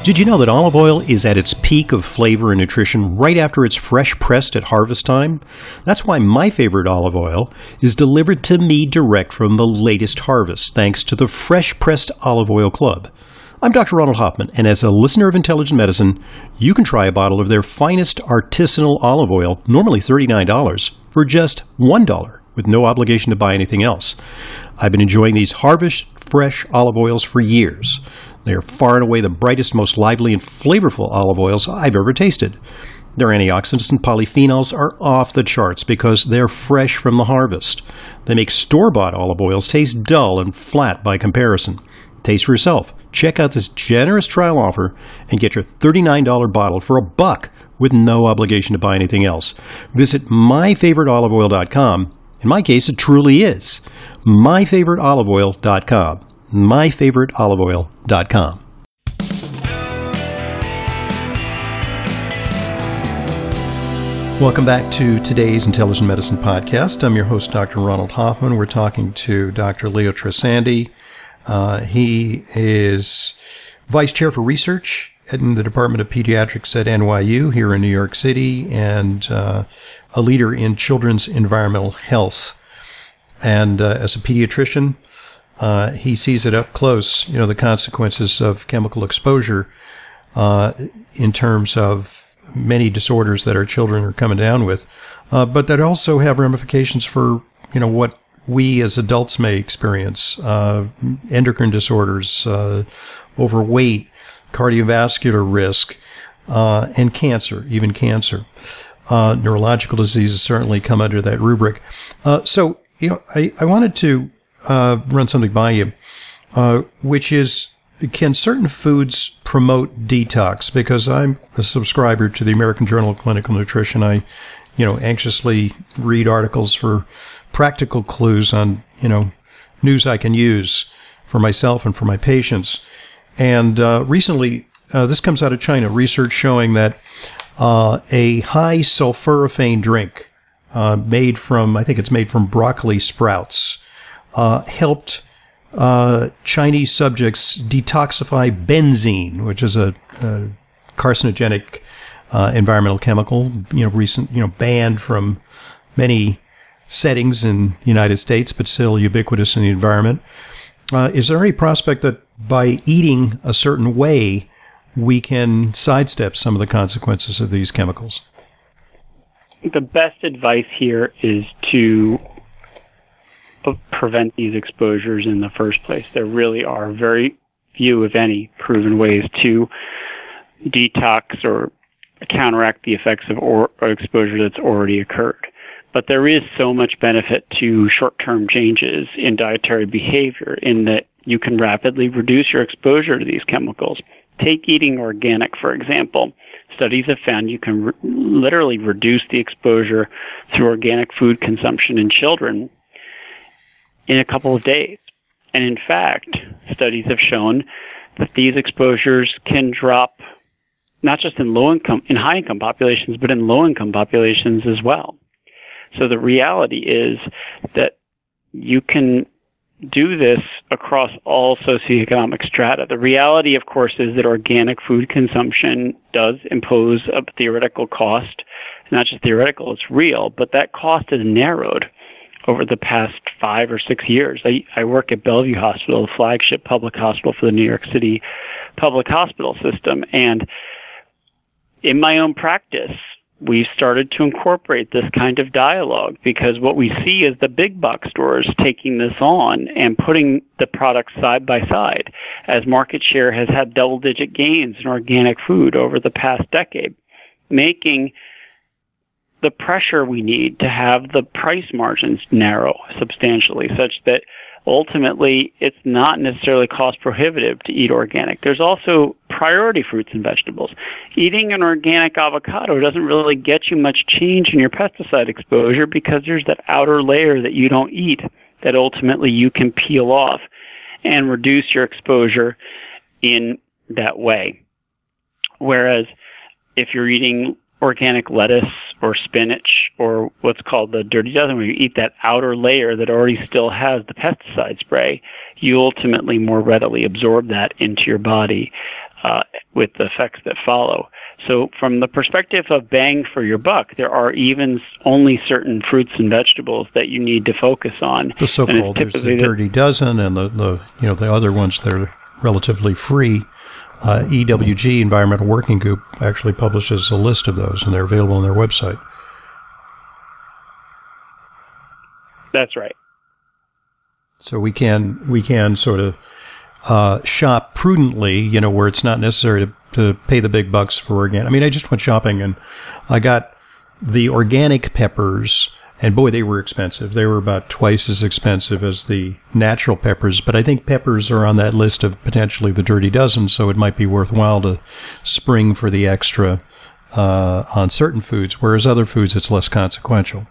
Did you know that olive oil is at its peak of flavor and nutrition right after it's fresh pressed at harvest time? That's why my favorite olive oil is delivered to me direct from the latest harvest, thanks to the Fresh Pressed Olive Oil Club. I'm Dr. Ronald Hoffman, and as a listener of Intelligent Medicine, you can try a bottle of their finest artisanal olive oil, normally $39, for just $1, with no obligation to buy anything else. I've been enjoying these Harvest Fresh olive oils for years. They are far and away the brightest, most lively, and flavorful olive oils I've ever tasted. Their antioxidants and polyphenols are off the charts because they're fresh from the harvest. They make store-bought olive oils taste dull and flat by comparison. Taste for yourself. Check out this generous trial offer and get your $39 bottle for $1 with no obligation to buy anything else. Visit myfavoriteoliveoil.com. In my case, it truly is. myfavoriteoliveoil.com. myfavoriteoliveoil.com. Welcome back to today's Intelligent Medicine Podcast. I'm your host, Dr. Ronald Hoffman. We're talking to Dr. Leo Tresandi. He is Vice Chair for Research in the Department of Pediatrics at NYU here in New York City, and a leader in children's environmental health. And as a pediatrician, he sees it up close, the consequences of chemical exposure in terms of many disorders that our children are coming down with, but that also have ramifications for, what we as adults may experience, endocrine disorders, overweight, cardiovascular risk, and cancer, even cancer. Neurological diseases certainly come under that rubric. So, I wanted to run something by you, which is, can certain foods promote detox? Because I'm a subscriber to the American Journal of Clinical Nutrition. I, anxiously read articles for practical clues on, news I can use for myself and for my patients. And recently, this comes out of China, research showing that a high sulforaphane drink made from broccoli sprouts helped Chinese subjects detoxify benzene, which is a carcinogenic environmental chemical, banned from many settings in the United States, but still ubiquitous in the environment. Is there any prospect that by eating a certain way, we can sidestep some of the consequences of these chemicals? The best advice here is to prevent these exposures in the first place. There really are very few, if any, proven ways to detox or counteract the effects of exposure that's already occurred. But there is so much benefit to short-term changes in dietary behavior in that you can rapidly reduce your exposure to these chemicals. Take eating organic, for example. Studies have found you can literally reduce the exposure through organic food consumption in children in a couple of days. And in fact, studies have shown that these exposures can drop not just in high-income populations, but in low-income populations as well. So the reality is that you can do this across all socioeconomic strata. The reality, of course, is that organic food consumption does impose a theoretical cost. Not just theoretical, it's real, but that cost has narrowed over the past 5 or 6 years. I work at Bellevue Hospital, the flagship public hospital for the New York City public hospital system, and in my own practice, we've started to incorporate this kind of dialogue because what we see is the big box stores taking this on and putting the products side by side as market share has had double-digit gains in organic food over the past decade, making the pressure we need to have the price margins narrow substantially such that ultimately it's not necessarily cost prohibitive to eat organic. There's also priority fruits and vegetables. Eating an organic avocado doesn't really get you much change in your pesticide exposure because there's that outer layer that you don't eat that ultimately you can peel off and reduce your exposure in that way. Whereas if you're eating organic lettuce or spinach or what's called the dirty dozen, where you eat that outer layer that already still has the pesticide spray, you ultimately more readily absorb that into your body with the effects that follow. So from the perspective of bang for your buck, there are even only certain fruits and vegetables that you need to focus on. The so-called, there's the Dirty Dozen and the other ones that are relatively free. EWG, Environmental Working Group, actually publishes a list of those, and they're available on their website. That's right. So we can sort of shop prudently, where it's not necessary to pay the big bucks for organic. I mean, I just went shopping and I got the organic peppers, and boy, they were expensive. They were about twice as expensive as the natural peppers, but I think peppers are on that list of potentially the Dirty Dozen, so it might be worthwhile to spring for the extra on certain foods, whereas other foods it's less consequential.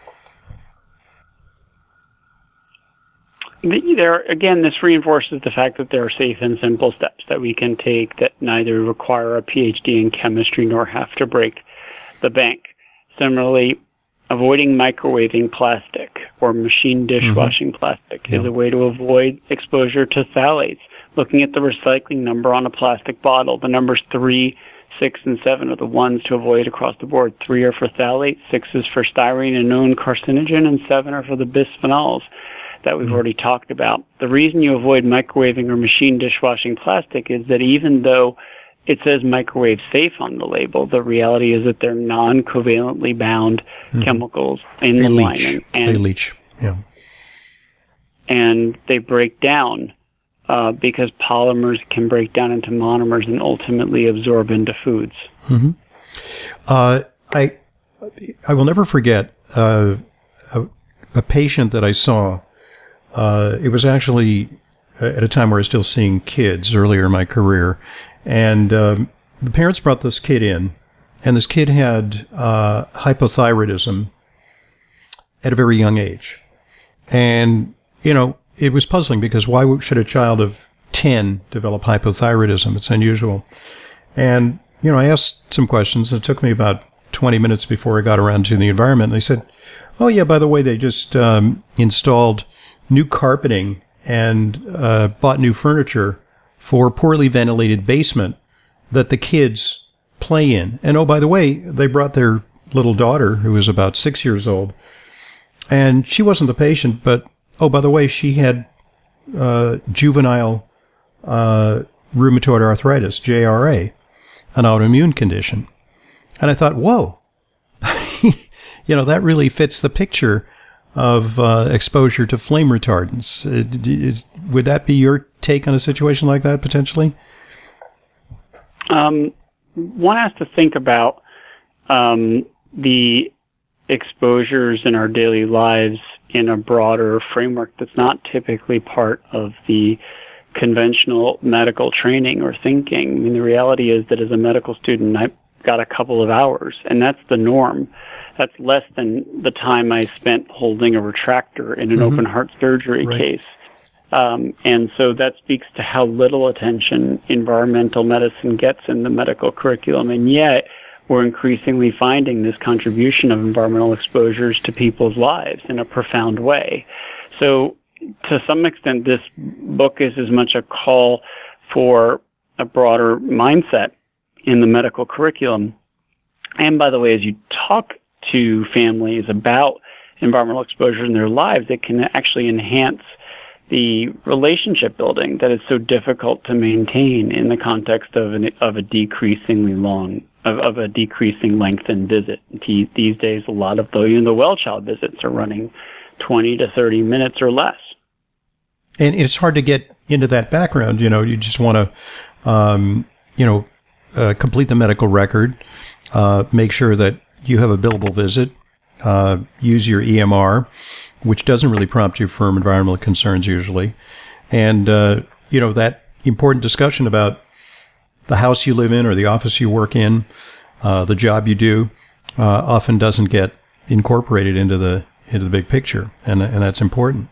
Again, this reinforces the fact that there are safe and simple steps that we can take that neither require a PhD in chemistry nor have to break the bank. Similarly, avoiding microwaving plastic or machine dishwashing plastic is a way to avoid exposure to phthalates. Looking at the recycling number on a plastic bottle, the numbers 3, 6, and 7 are the ones to avoid across the board. 3 are for phthalates, 6 is for styrene, a known carcinogen, and 7 are for the bisphenols that we've already talked about. The reason you avoid microwaving or machine dishwashing plastic is that even though it says microwave safe on the label, the reality is that they're non-covalently bound chemicals in the lining. And they leach, yeah. And they break down because polymers can break down into monomers and ultimately absorb into foods. Mm-hmm. I will never forget a patient that I saw. It was actually at a time where I was still seeing kids earlier in my career. And the parents brought this kid in, and this kid had hypothyroidism at a very young age. And, it was puzzling because why should a child of 10 develop hypothyroidism? It's unusual. And, I asked some questions, and it took me about 20 minutes before I got around to the environment. And they said, oh, yeah, by the way, they just installed new carpeting and bought new furniture for a poorly ventilated basement that the kids play in. And oh, by the way, they brought their little daughter, who was about 6 years old, and she wasn't the patient, but oh, by the way, she had juvenile rheumatoid arthritis, JRA, an autoimmune condition. And I thought, whoa, that really fits the picture of exposure to flame retardants. Would that be your take on a situation like that, potentially? One has to think about the exposures in our daily lives in a broader framework that's not typically part of the conventional medical training or thinking. I mean, the reality is that as a medical student, I've got a couple of hours, and that's the norm. That's less than the time I spent holding a retractor in an open heart surgery case. And so that speaks to how little attention environmental medicine gets in the medical curriculum. And yet we're increasingly finding this contribution of environmental exposures to people's lives in a profound way. So to some extent, this book is as much a call for a broader mindset in the medical curriculum. And by the way, as you talk to families about environmental exposure in their lives, it can actually enhance the relationship building that is so difficult to maintain in the context of a decreasing lengthened visit. These days, a lot of the well child visits are running 20 to 30 minutes or less. And it's hard to get into that background. You just want to, complete the medical record, make sure that you have a billable visit, use your EMR, which doesn't really prompt you for environmental concerns usually. And, that important discussion about the house you live in or the office you work in, the job you do, often doesn't get incorporated into the big picture. And that's important.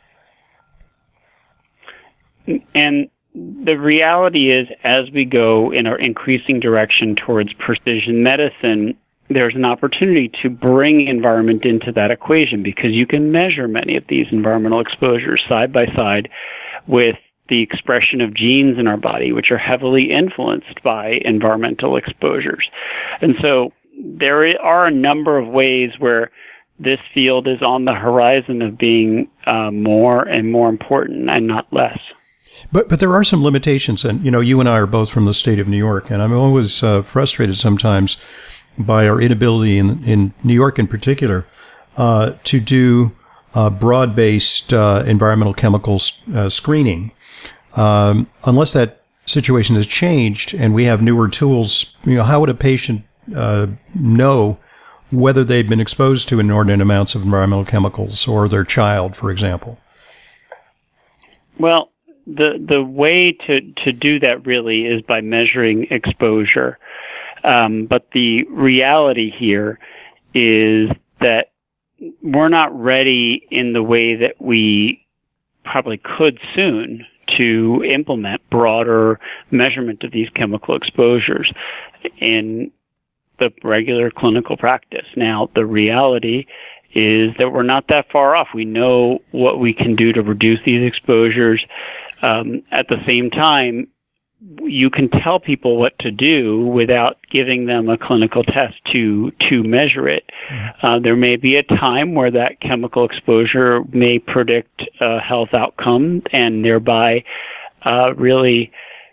And the reality is, as we go in our increasing direction towards precision medicine, there's an opportunity to bring environment into that equation because you can measure many of these environmental exposures side by side with the expression of genes in our body, which are heavily influenced by environmental exposures. And so there are a number of ways where this field is on the horizon of being more and more important and not less. But there are some limitations, and you and I are both from the state of New York, and I'm always frustrated sometimes by our inability in New York in particular to do broad-based environmental chemicals screening. Unless that situation has changed and we have newer tools, how would a patient know whether they've been exposed to inordinate amounts of environmental chemicals, or their child, for example? Well, the way to do that really is by measuring exposure. But the reality here is that we're not ready in the way that we probably could soon to implement broader measurement of these chemical exposures in the regular clinical practice. Now, the reality is that we're not that far off. We know what we can do to reduce these exposures. At the same time, you can tell people what to do without giving them a clinical test to measure it. There may be a time where that chemical exposure may predict a health outcome and thereby really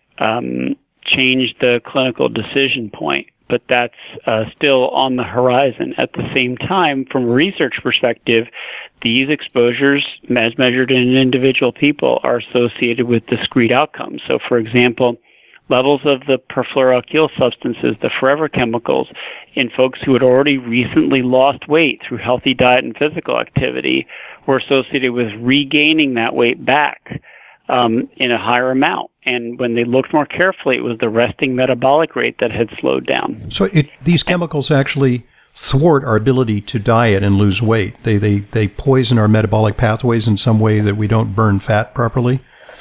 change the clinical decision point. But that's still on the horizon. At the same time, from a research perspective, these exposures, as measured in individual people, are associated with discrete outcomes. So, for example, levels of the perfluoroalkyl substances, the forever chemicals, in folks who had already recently lost weight through healthy diet and physical activity were associated with regaining that weight back in a higher amount. And when they looked more carefully, it was the resting metabolic rate that had slowed down. So these chemicals actually thwart our ability to diet and lose weight. They poison our metabolic pathways in some way that we don't burn fat properly?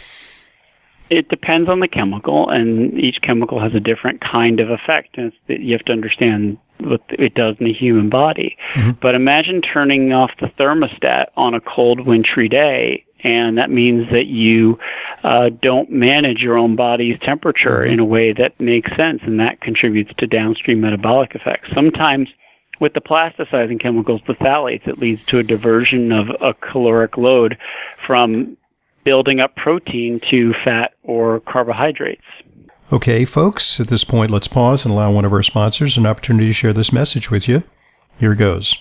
It depends on the chemical, and each chemical has a different kind of effect. And you have to understand what it does in the human body. Mm-hmm. But imagine turning off the thermostat on a cold, wintry day, and that means that you don't manage your own body's temperature in a way that makes sense, and that contributes to downstream metabolic effects. Sometimes with the plasticizing chemicals, the phthalates, it leads to a diversion of a caloric load from building up protein to fat or carbohydrates. Okay, folks, at this point, let's pause and allow one of our sponsors an opportunity to share this message with you. Here goes.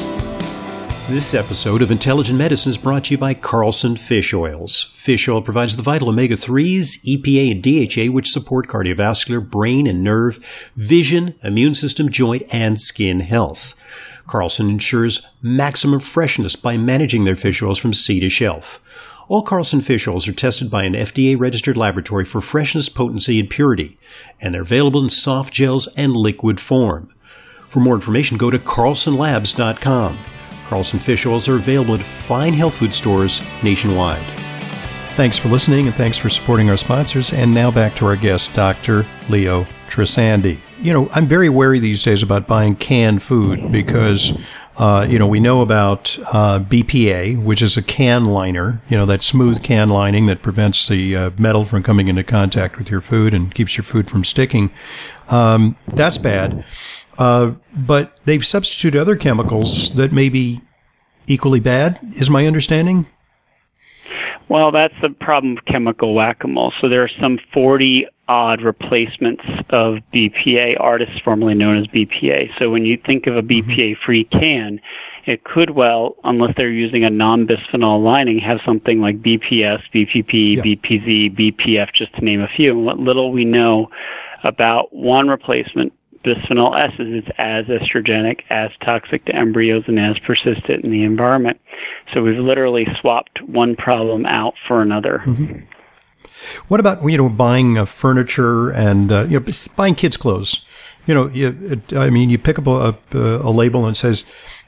This episode of Intelligent Medicine is brought to you by Carlson Fish Oils. Fish oil provides the vital omega-3s, EPA, and DHA, which support cardiovascular, brain and nerve, vision, immune system, joint, and skin health. Carlson ensures maximum freshness by managing their fish oils from sea to shelf. All Carlson fish oils are tested by an FDA-registered laboratory for freshness, potency, and purity, and they're available in soft gels and liquid form. For more information, go to carlsonlabs.com. Carlson fish oils are available at fine health food stores nationwide. Thanks for listening, and thanks for supporting our sponsors. And now back to our guest, Dr. Leo Trisandi. I'm very wary these days about buying canned food because, we know about BPA, which is a can liner, that smooth can lining that prevents the metal from coming into contact with your food and keeps your food from sticking. That's bad. But they've substituted other chemicals that may be equally bad, is my understanding? Well, that's the problem of chemical whack-a-mole. So there are some 40-odd replacements of BPA, artists formerly known as BPA. So when you think of a BPA-free can, it could well, unless they're using a non-bisphenol lining, have something like BPS, BPP, BPZ, BPF, just to name a few. And what little we know about one replacement, bisphenol S, is it's as estrogenic, as toxic to embryos, and as persistent in the environment. So we've literally swapped one problem out for another. Mm-hmm. What about buying furniture and buying kids' clothes? You pick up a label and it says,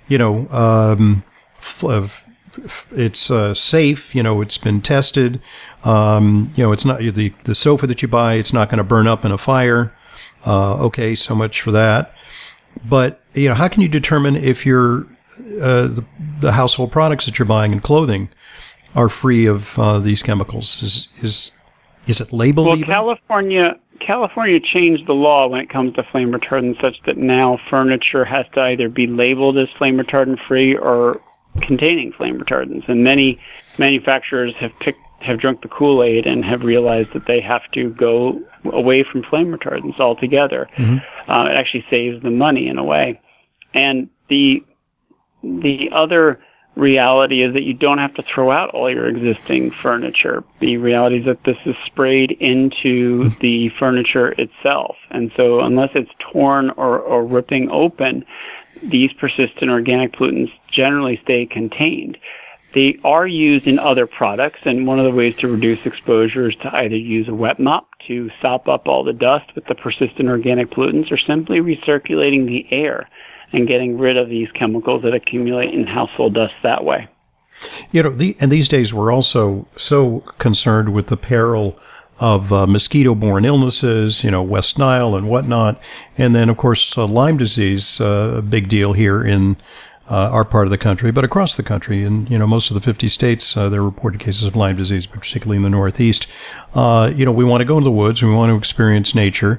it's safe. It's been tested. It's not the sofa that you buy. It's not going to burn up in a fire. Okay, so much for that. But how can you determine if the household products that you're buying and clothing are free of these chemicals? Is it labeled? Well, even? California changed the law when it comes to flame retardant, such that now furniture has to either be labeled as flame retardant free or containing flame retardants. And many manufacturers have drunk the Kool-Aid and have realized that they have to go away from flame retardants altogether. Mm-hmm. It actually saves them money in a way. And the other reality is that you don't have to throw out all your existing furniture. The reality is that this is sprayed into the furniture itself. And so unless it's torn or ripping open, these persistent organic pollutants generally stay contained. They are used in other products, and one of the ways to reduce exposure is to either use a wet mop to sop up all the dust with the persistent organic pollutants, or simply recirculating the air and getting rid of these chemicals that accumulate in household dust that way. And these days we're also so concerned with the peril of mosquito-borne illnesses, West Nile and whatnot. And then, of course, Lyme disease, a big deal here in our part of the country, but across the country. In, most of the 50 states, there are reported cases of Lyme disease, particularly in the Northeast. We want to go into the woods. We want to experience nature.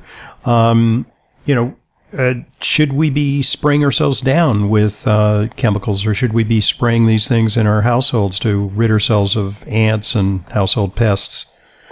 Should we be spraying ourselves down with chemicals, or should we be spraying these things in our households to rid ourselves of ants and household pests?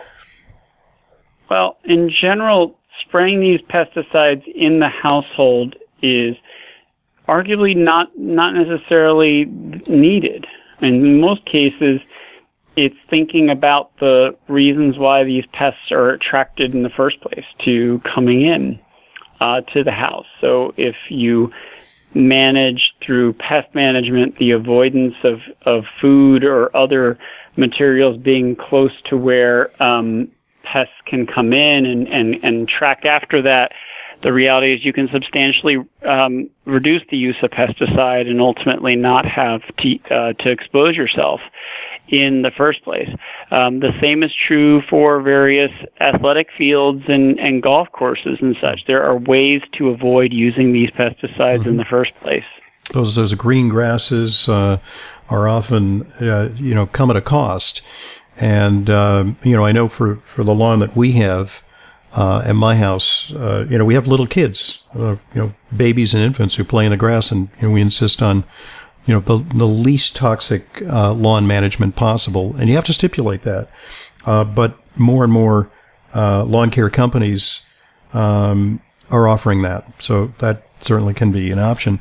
Well, in general, spraying these pesticides in the household is arguably not necessarily needed. In most cases, it's thinking about the reasons why these pests are attracted in the first place to coming in to the house. So if you manage through pest management the avoidance of food or other materials being close to where pests can come in and track after that, the reality is you can substantially reduce the use of pesticide and ultimately not have to expose yourself in the first place. The same is true for various athletic fields and golf courses and such. There are ways to avoid using these pesticides in the first place. Those green grasses are often, come at a cost. And, I know for the lawn that we have at my house, we have little kids, babies and infants who play in the grass, and we insist on the least toxic lawn management possible, and you have to stipulate that. But more and more lawn care companies are offering that, so that certainly can be an option.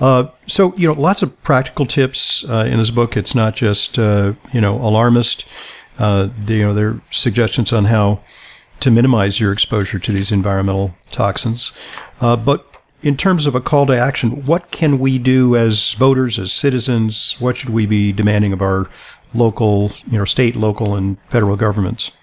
So lots of practical tips in this book. It's not just alarmist. There are suggestions on how to minimize your exposure to these environmental toxins, but in terms of a call to action, what can we do as voters, as citizens? What should we be demanding of our local, state, local, and federal governments?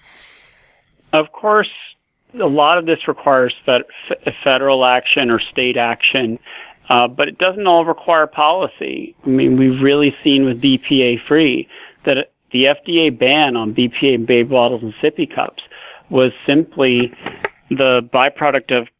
Of course, a lot of this requires federal action or state action, but it doesn't all require policy. I mean, we've really seen with BPA-free that the FDA ban on BPA in baby bottles and sippy cups was simply the byproduct of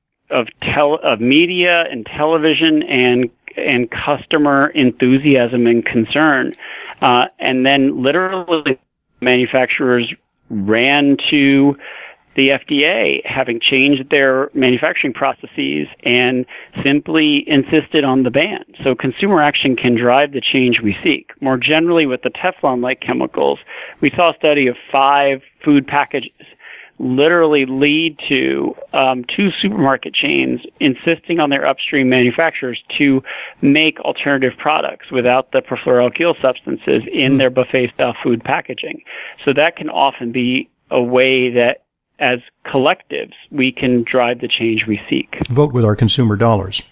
media and television and customer enthusiasm and concern. And then literally manufacturers ran to the FDA, having changed their manufacturing processes, and simply insisted on the ban. So consumer action can drive the change we seek. More generally, with the Teflon-like chemicals, we saw a study of 5 food packages literally lead to 2 supermarket chains insisting on their upstream manufacturers to make alternative products without the perfluoroalkyl substances in their buffet-style food packaging. So that can often be a way that, as collectives, we can drive the change we seek. Vote with our consumer dollars.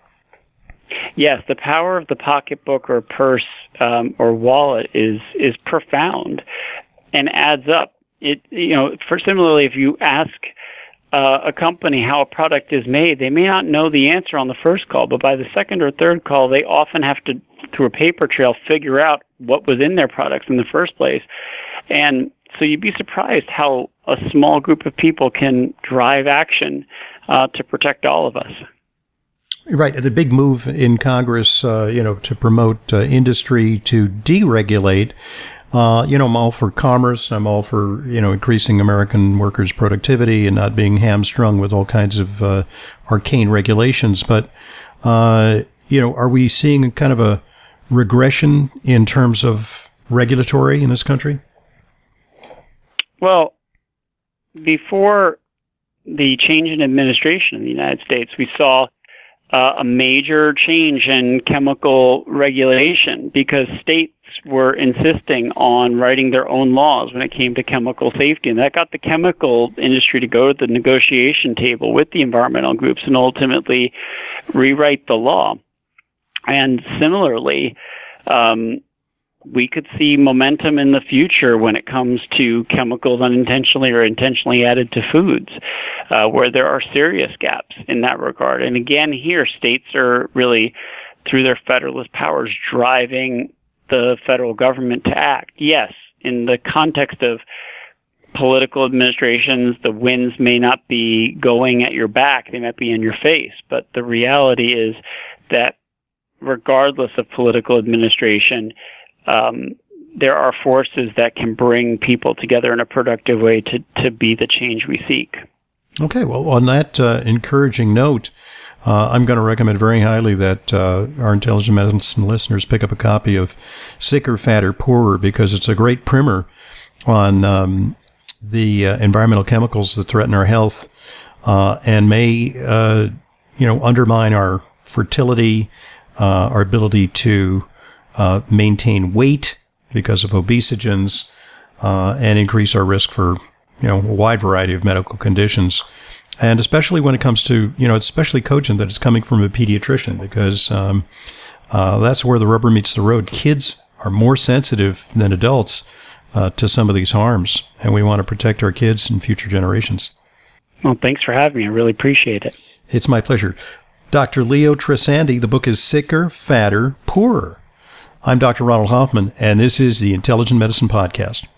Yes, the power of the pocketbook or purse or wallet is profound and adds up. Similarly, if you ask a company how a product is made, they may not know the answer on the first call, but by the second or third call, they often have to, through a paper trail, figure out what was in their products in the first place. And so you'd be surprised how a small group of people can drive action to protect all of us. Right. The big move in Congress, to promote industry to deregulate I'm all for commerce. I'm all for, increasing American workers' productivity and not being hamstrung with all kinds of arcane regulations. But, are we seeing kind of a regression in terms of regulatory in this country? Well, before the change in administration in the United States, we saw a major change in chemical regulation because states were insisting on writing their own laws when it came to chemical safety. And that got the chemical industry to go to the negotiation table with the environmental groups and ultimately rewrite the law. And similarly, we could see momentum in the future when it comes to chemicals unintentionally or intentionally added to foods, where there are serious gaps in that regard. And again, here, states are really, through their federalist powers, driving the federal government to act. Yes, in the context of political administrations, the winds may not be going at your back, they might be in your face. But the reality is that regardless of political administration, there are forces that can bring people together in a productive way to be the change we seek. Okay, well, on that encouraging note, I'm going to recommend very highly that our Intelligent Medicine listeners pick up a copy of Sicker, Fatter, Poorer, because it's a great primer on the environmental chemicals that threaten our health and may, undermine our fertility, our ability to maintain weight because of obesogens, and increase our risk for, a wide variety of medical conditions. And especially when it comes to, it's especially cogent that it's coming from a pediatrician because that's where the rubber meets the road. Kids are more sensitive than adults to some of these harms, and we want to protect our kids and future generations. Well, thanks for having me. I really appreciate it. It's my pleasure. Dr. Leo Tresandi, the book is Sicker, Fatter, Poorer. I'm Dr. Ronald Hoffman, and this is the Intelligent Medicine Podcast.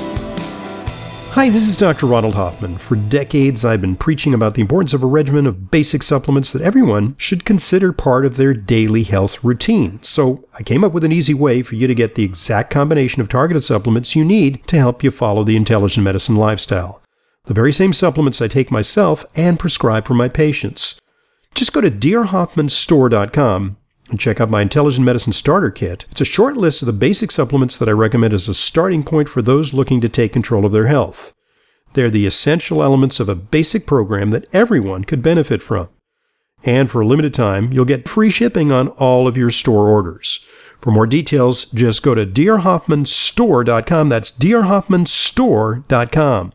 Hi, this is Dr. Ronald Hoffman. For decades, I've been preaching about the importance of a regimen of basic supplements that everyone should consider part of their daily health routine. So I came up with an easy way for you to get the exact combination of targeted supplements you need to help you follow the intelligent medicine lifestyle. The very same supplements I take myself and prescribe for my patients. Just go to drhoffmanstore.com and check out my Intelligent Medicine Starter Kit. It's a short list of the basic supplements that I recommend as a starting point for those looking to take control of their health. They're the essential elements of a basic program that everyone could benefit from. And for a limited time, you'll get free shipping on all of your store orders. For more details, just go to drhoffmanstore.com. That's drhoffmanstore.com.